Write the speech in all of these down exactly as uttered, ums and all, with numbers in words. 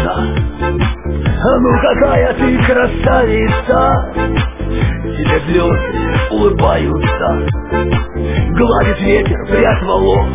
женщина. Ну какая ты красавица, тебе звезды улыбаются, гладит ветер прядь волос,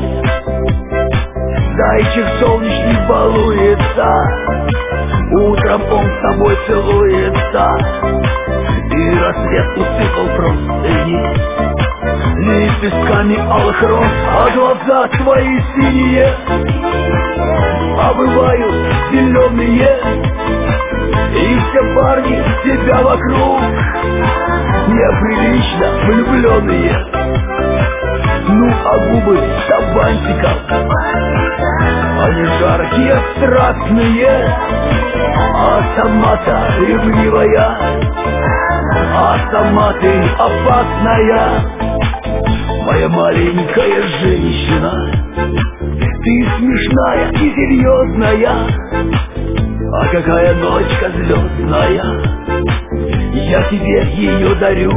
зайчик солнечный балуется, утром он с тобой целуется, и рассвет усыпал простыни лепестками алых роз, а глаза твои синие, а бывают зеленые, и все парни тебя вокруг неприлично влюбленные. Ну а губы с бантиком, они жаркие, страстные, а сама-то ревнивая, а сама ты опасная, моя маленькая женщина. Ты смешная и серьезная, а какая ночка звездная, я тебе ее дарю.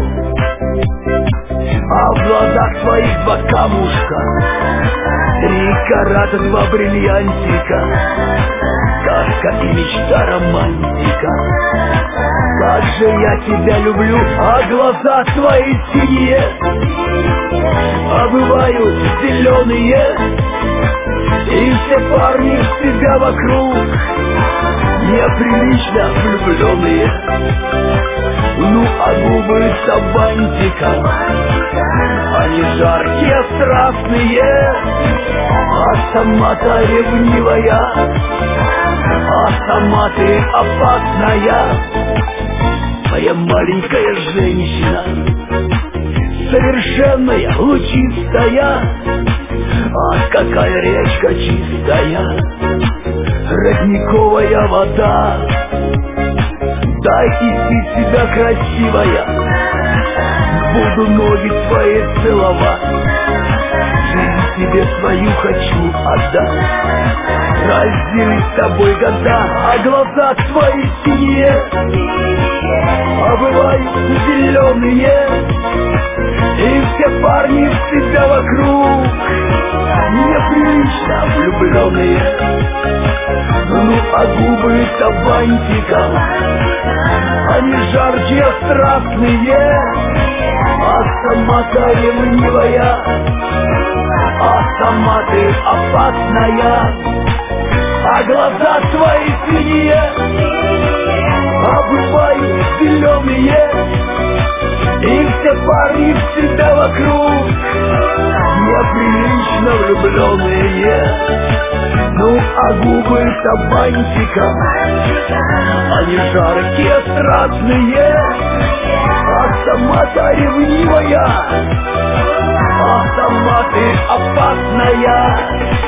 А в глазах твоих два камушка, три карата, два бриллиантика, сказка и мечта, романтика. Как же я тебя люблю, а глаза твои синие, а бывают зеленые, и все парни в тебя вокруг неприлично влюбленные. Ну а губы с бантиком, они жаркие, страстные, а сама-то ревнивая, а сама ты опасная, моя маленькая женщина. Совершенная, лучистая, ах, какая речка чистая, родниковая вода. Дай идти себя красивая, буду ноги твои целовать, жизнь тебе свою хочу отдать, разделить с тобой года, а глаза твои синие, а бывают зеленые, и все парни в тебя вокруг неприлично влюбленные. Ну а губы с бантиком, они жаркие, страстные, а сама-то ревнивая, а сама ты опасная, а глаза твои синие, а бывают зеленые, и все парни в тебя вокруг неприлично влюбленные. Ну а губы с бантиком, они жаркие, страстные, а сама-то ревнивая, а сама ты опасная.